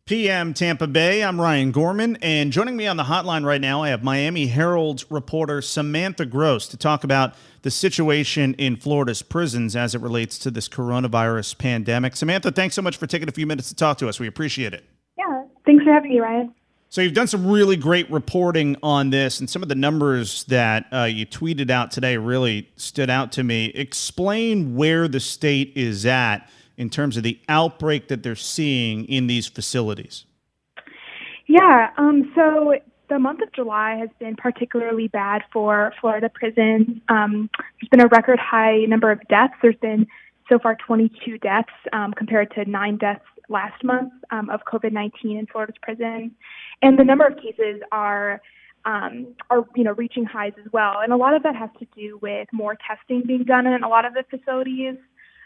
PM Tampa Bay. I'm Ryan Gorman, and joining me on the hotline right now, I have Miami Herald reporter Samantha Gross to talk about the situation in Florida's prisons as it relates to this coronavirus pandemic. Samantha, thanks so much for taking a few minutes to talk to us. We appreciate it. Yeah, thanks for having me, Ryan. So you've done some really great reporting on this, and some of the numbers that you tweeted out today really stood out to me. Explain where the state is at in terms of the outbreak that they're seeing in these facilities. Yeah, so the month of July has been particularly bad for Florida prisons. There's been a record high number of deaths. There's been so far 22 deaths compared to 9 deaths last month of COVID-19 in Florida's prisons. And the number of cases are reaching highs as well. And a lot of that has to do with more testing being done in a lot of the facilities.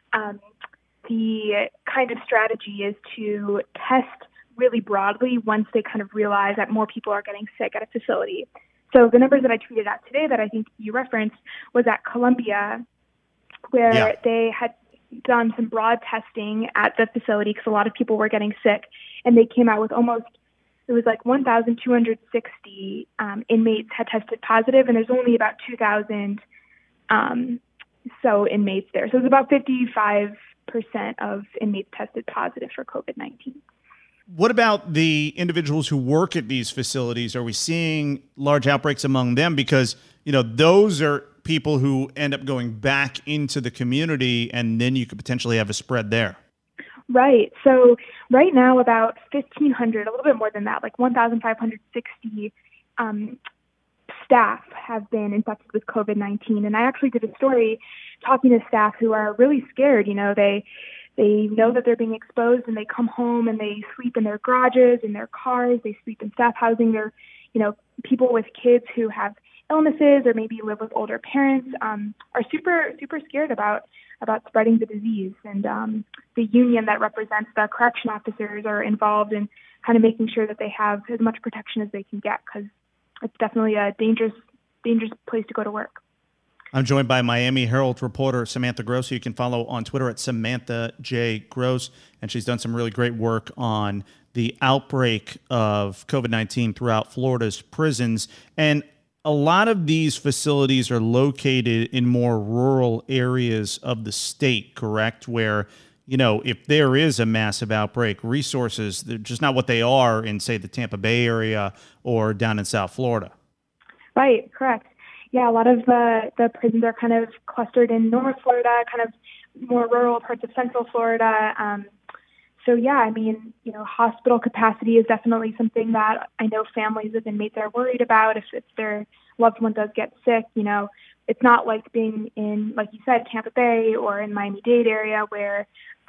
The kind of strategy is to test really broadly once they kind of realize that more people are getting sick at a facility. So the numbers that I tweeted out today that I think you referenced was at Columbia, where they had done some broad testing at the facility because a lot of people were getting sick, and they came out with it was like 1,260 inmates had tested positive, and there's only about 2,000 inmates there. So it's about 55% of inmates tested positive for COVID-19. What about the individuals who work at these facilities? Are we seeing large outbreaks among them? Because, those are people who end up going back into the community, and then you could potentially have a spread there. Right. So right now, about 1,500, a little bit more than that, like 1,560 staff have been infected with COVID-19. And I actually did a story talking to staff who are really scared. They know that they're being exposed, and they come home and they sleep in their garages, in their cars, they sleep in staff housing. They're, people with kids who have illnesses or maybe live with older parents are super, super scared about spreading the disease. And the union that represents the correction officers are involved in kind of making sure that they have as much protection as they can get, because it's definitely a dangerous place to go to work. I'm joined by Miami Herald reporter Samantha Gross, who you can follow on Twitter at Samantha J. Gross, and she's done some really great work on the outbreak of COVID-19 throughout Florida's prisons. And a lot of these facilities are located in more rural areas of the state, correct? Where, if there is a massive outbreak, resources, they're just not what they are in, say, the Tampa Bay area or down in South Florida. Right, correct. Yeah, a lot of the prisons are kind of clustered in North Florida, kind of more rural parts of Central Florida. Hospital capacity is definitely something that I know families of inmates are worried about. If their loved one does get sick, it's not like being in, like you said, Tampa Bay or in Miami-Dade area where,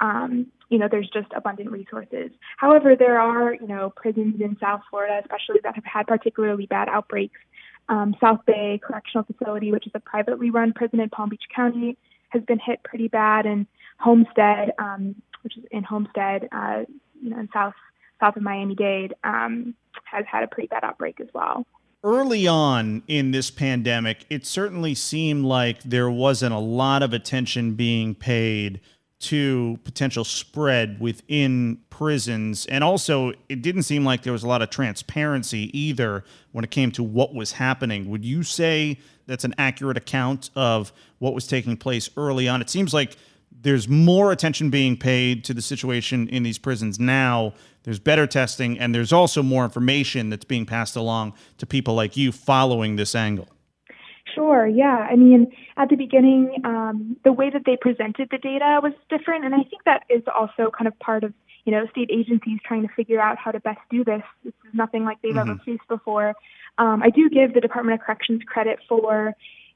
there's just abundant resources. However, there are, prisons in South Florida, especially that have had particularly bad outbreaks. South Bay Correctional Facility, which is a privately run prison in Palm Beach County, has been hit pretty bad, and Homestead, which is in Homestead, in south of Miami-Dade, has had a pretty bad outbreak as well. Early on in this pandemic, it certainly seemed like there wasn't a lot of attention being paid to potential spread within prisons. And also, it didn't seem like there was a lot of transparency either when it came to what was happening. Would you say that's an accurate account of what was taking place early on? It seems like there's more attention being paid to the situation in these prisons now. There's better testing, and there's also more information that's being passed along to people like you following this angle. Sure, yeah. At the beginning, the way that they presented the data was different, and I think that is also kind of part of, state agencies trying to figure out how to best do this. This is nothing like they've ever faced before. I do give the Department of Corrections credit for,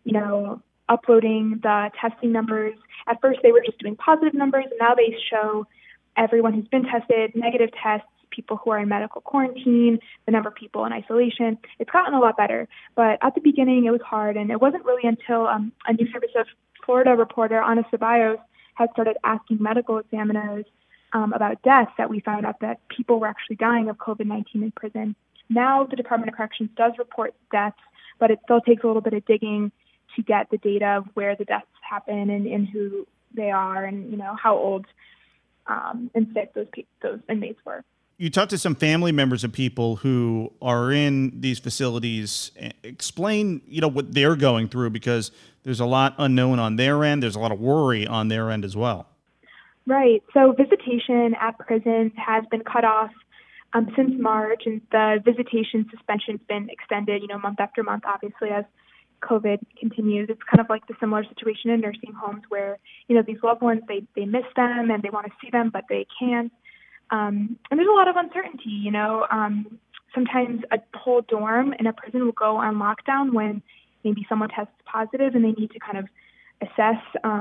uploading the testing numbers. At first, they were just doing positive numbers, and now they show everyone who's been tested, negative tests, people who are in medical quarantine, the number of people in isolation. It's gotten a lot better, but at the beginning it was hard, and it wasn't really until a News Service of Florida reporter, Ana Ceballos, had started asking medical examiners about deaths that we found out that people were actually dying of COVID-19 in prison. Now the Department of Corrections does report deaths, but it still takes a little bit of digging to get the data of where the deaths happen and who they are and, how old and sick those inmates were. You talked to some family members of people who are in these facilities. Explain, what they're going through, because there's a lot unknown on their end. There's a lot of worry on their end as well. Right. So visitation at prisons has been cut off since March, and the visitation suspension's been extended, month after month, obviously, as COVID continues. It's kind of like the similar situation in nursing homes where, these loved ones, they miss them and they want to see them, but they can't. And there's a lot of uncertainty, sometimes a whole dorm in a prison will go on lockdown when maybe someone tests positive and they need to kind of assess,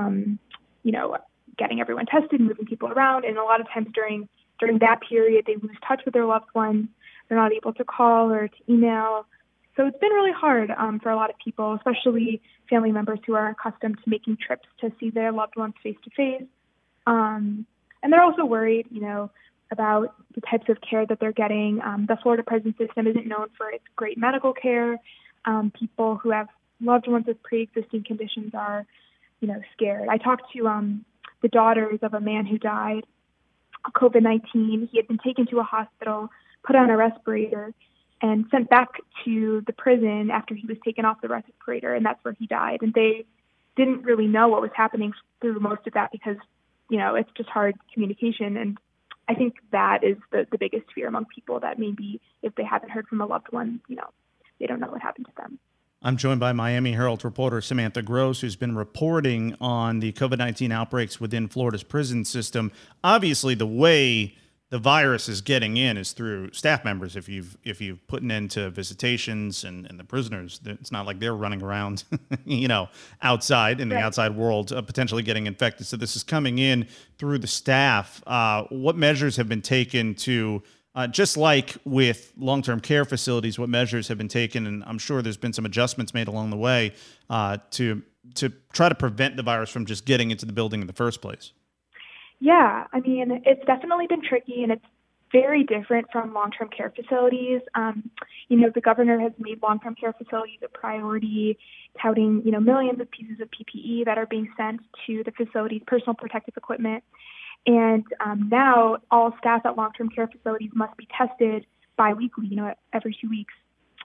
getting everyone tested, moving people around. And a lot of times during that period, they lose touch with their loved ones. They're not able to call or to email. So it's been really hard for a lot of people, especially family members who are accustomed to making trips to see their loved ones face to face. And they're also worried, about the types of care that they're getting. The Florida prison system isn't known for its great medical care. People who have loved ones with pre-existing conditions are, scared. I talked to the daughters of a man who died of COVID-19. He had been taken to a hospital, put on a respirator, and sent back to the prison after he was taken off the respirator, and that's where he died. And they didn't really know what was happening through most of that because, it's just hard communication. And I think that is the biggest fear among people, that maybe if they haven't heard from a loved one, they don't know what happened to them. I'm joined by Miami Herald reporter Samantha Gross, who's been reporting on the COVID-19 outbreaks within Florida's prison system. Obviously, the way the virus is getting in is through staff members. If you've put an end to visitations and the prisoners, it's not like they're running around, outside in the outside world, potentially getting infected. So this is coming in through the staff. What measures have been taken to, just like with long-term care facilities, what measures have been taken? And I'm sure there's been some adjustments made along the way to try to prevent the virus from just getting into the building in the first place. Yeah, I mean, it's definitely been tricky, and it's very different from long-term care facilities. The governor has made long-term care facilities a priority, touting, millions of pieces of PPE that are being sent to the facilities, personal protective equipment. And now all staff at long-term care facilities must be tested biweekly, every 2 weeks.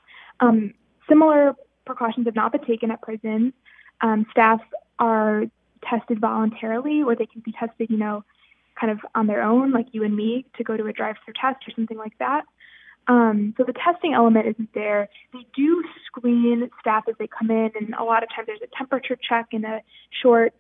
Similar precautions have not been taken at prisons. Staff are tested voluntarily, or they can be tested, kind of on their own, like you and me, to go to a drive-through test or something like that. So the testing element isn't there. They do screen staff as they come in, and a lot of times there's a temperature check and a short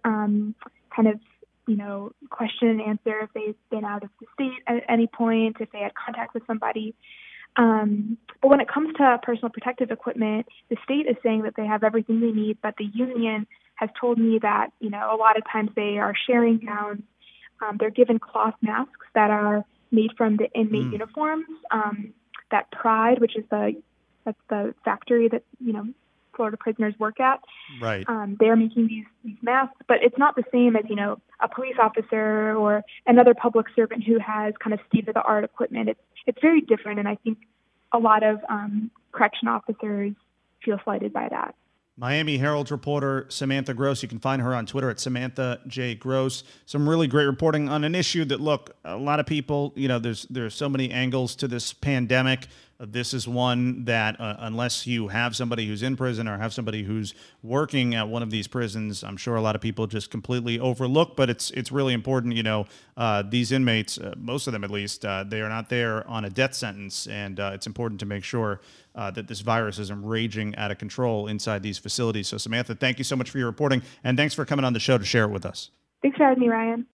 question and answer if they've been out of the state at any point, if they had contact with somebody. But when it comes to personal protective equipment, the state is saying that they have everything they need, but the union has told me that, a lot of times they are sharing gowns. They're given cloth masks that are made from the inmate uniforms. That Pride, which is that's the factory that, Florida prisoners work at. Right. They're making these masks, but it's not the same as, a police officer or another public servant who has kind of state-of-the-art equipment. It's very different, and I think a lot of correction officers feel slighted by that. Miami Herald reporter Samantha Gross. You can find her on Twitter at Samantha J. Gross. Some really great reporting on an issue that, look, a lot of people, there's so many angles to this pandemic. This is one that unless you have somebody who's in prison or have somebody who's working at one of these prisons, I'm sure a lot of people just completely overlook. But it's really important. These inmates, most of them at least, they are not there on a death sentence. And it's important to make sure that this virus isn't raging out of control inside these facilities. So, Samantha, thank you so much for your reporting. And thanks for coming on the show to share it with us. Thanks for having me, Ryan.